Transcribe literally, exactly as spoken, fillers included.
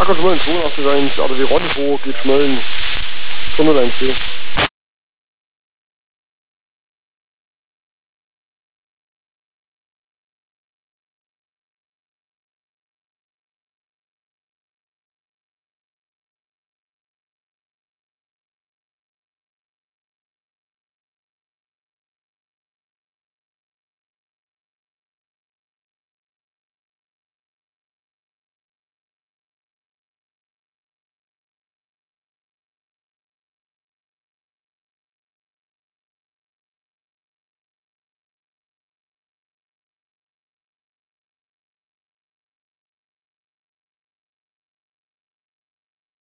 Acker Schmollen zweiundachtzig eins, R W D Rendezvous geht Schmollen, Sonderlein C.